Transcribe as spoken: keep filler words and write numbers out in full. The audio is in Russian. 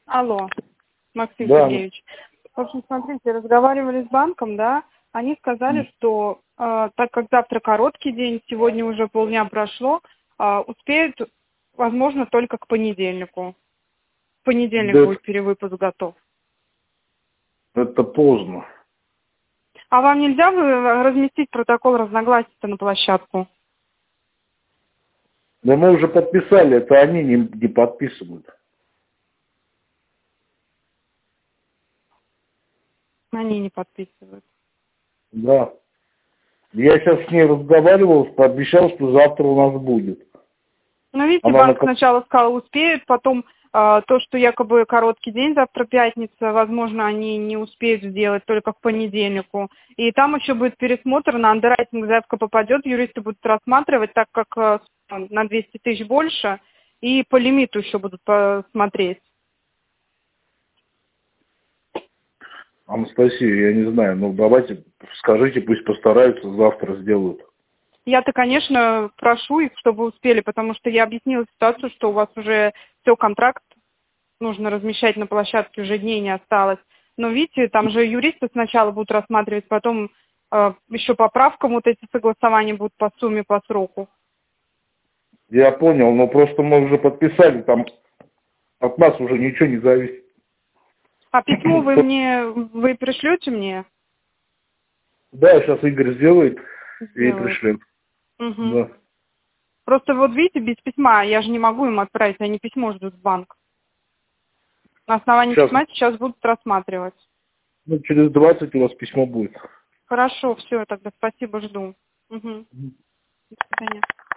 Алло, Максим Да. Сергеевич. В общем, смотрите, разговаривали с банком, да, они сказали, что э, так как завтра короткий день, сегодня уже полдня прошло, э, успеют, возможно, только к понедельнику. В понедельник Да будет перевыпуск готов. это поздно. А вам нельзя вы разместить протокол разногласий-то на площадку? Да мы уже подписали, это они не, не подписывают. Они не подписывают. Да. Я сейчас с ней разговаривал, пообещал, что завтра у нас будет. Ну, видите, Она на... банк сначала сказал, успеют, потом э, то, что якобы короткий день, завтра пятница, возможно, они не успеют сделать только к понедельнику. И там еще будет пересмотр, на андеррайтинг заявка попадет, юристы будут рассматривать, так как э, на двести тысяч больше, и по лимиту еще будут посмотреть. Анастасия, я не знаю, ну давайте скажите, пусть постараются, завтра сделают. Я-то, конечно, прошу их, чтобы успели, потому что я объяснила ситуацию, что у вас уже все, контракт нужно размещать на площадке, уже дней не осталось. Но видите, там же юристы сначала будут рассматривать, потом э, еще по правкам вот эти согласования будут по сумме, по сроку. Я понял, но просто мы уже подписали, там от нас уже ничего не зависит. А письмо вы мне, вы пришлете мне? Да, сейчас Игорь сделает и Сделает. пришлет. Угу. Да. Просто вот видите, без письма я же не могу им отправить, они письмо ждут в банк. На основании Сейчас, письма сейчас будут рассматривать. ну, через двадцать у вас письмо будет. Хорошо, все, тогда спасибо, жду. Угу. До свидания.